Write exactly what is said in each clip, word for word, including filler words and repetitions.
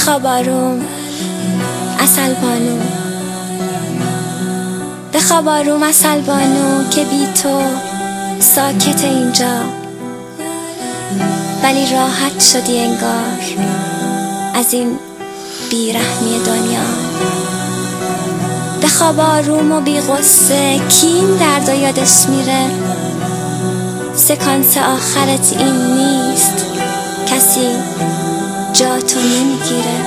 بخواب آروم عسل بانو، بخواب آروم عسل بانو که بی تو ساکت اینجا، ولی راحت شدی انگار از این بیرحمی دنیا. بخواب آروم و بی غصه کی این درد یادش میره، سکانس آخرت این نیست، کسی جا تو نمیگیره.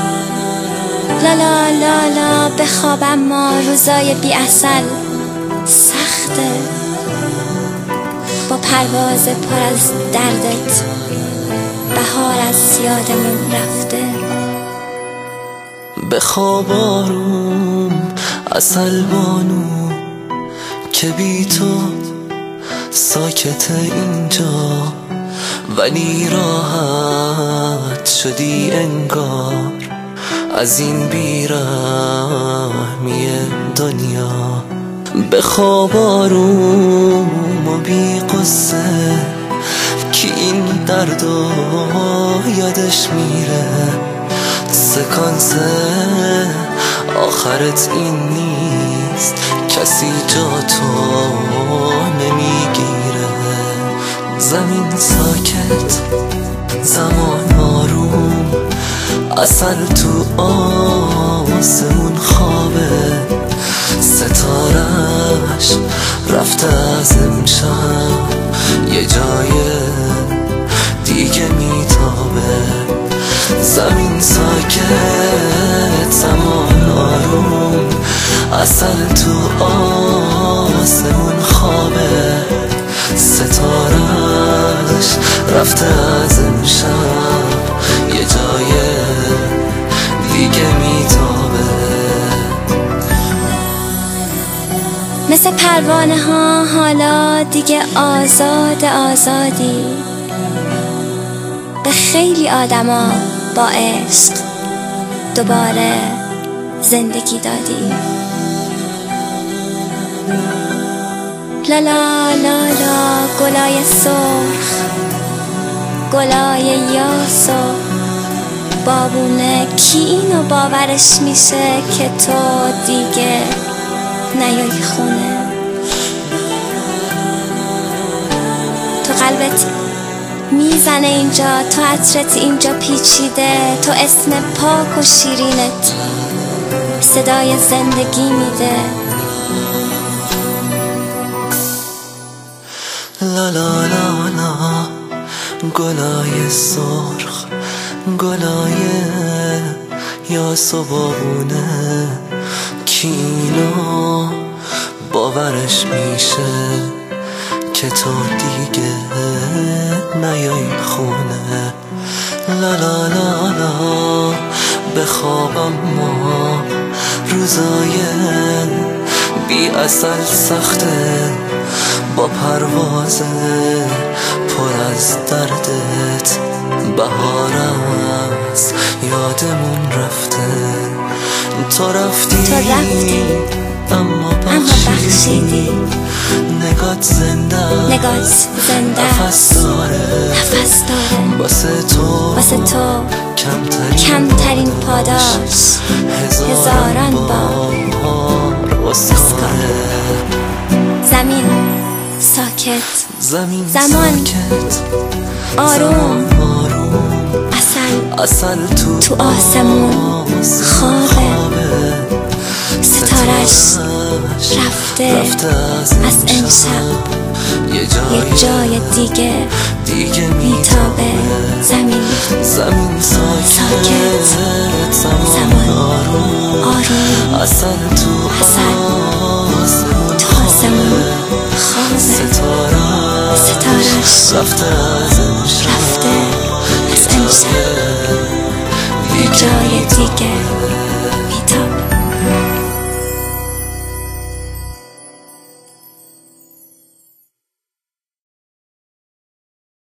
لالا لالا بخواب اما روزای بی عسل سخته، با پرواز پر از دردت بهار از یادمون رفته. بخواب آروم عسل بانو که بی تو ساکت اینجا، ولی راحت شدی انگار از این بیرحمی دنیا. بخواب آروم و بی قصه که این دردو یادش میره، سکانس آخرت این نیست، کسی جا تو نمیگیره. زمین ساکت، زمان آروم، عسل تو آسمون خوابه، ستارش رفته از امشب یه جای دیگه میتابه. زمین ساکت، زمان آروم، عسل تو آسمون خوابه، ستارش رفته از امشب یه جای دیگه میتابه. مثل پروانه ها حالا دیگه آزاد آزادی، به خیلی آدما با عشق دوباره زندگی دادی. لالا لالا گلای سرخ، گلای یاس و بابونه، کی اینو باورش میشه که تو دیگه نیایی خونه. تو قلبت میزنه اینجا، تو عطرت اینجا پیچیده، تو اسم پاک و شیرینت صدای زندگی میده. لا لا لا لا گلای سرخ، گلای یاس و بابونه، کی اینو باورش میشه که تو دیگه نیایی خونه. لا لا لا لا بخوابم ما روزای بی عسل سخته، با پرواز پر از دردت بهار از یادمون رفته. تو رفتی, تو رفتی اما بخشیدی، نگات زنده نگات زنده نفس داره، نفس داره واسه تو واسه تو کمترین, کمترین پاداش هزاران بار اسکاره. زمین ساکت، زمین زمان ساکت، آروم، آروم، عسل عسل تو, تو آسمون خوابه، ستارش رفته, رفته از امشب یه جای, جای دیگه, دیگه میتابه. زمین زمین ساکت, ساکت، زمان آروم, آروم، عسل تو آسمون خوابه، ستارش رفته از امشب رفته از امشب یه جای دیگه.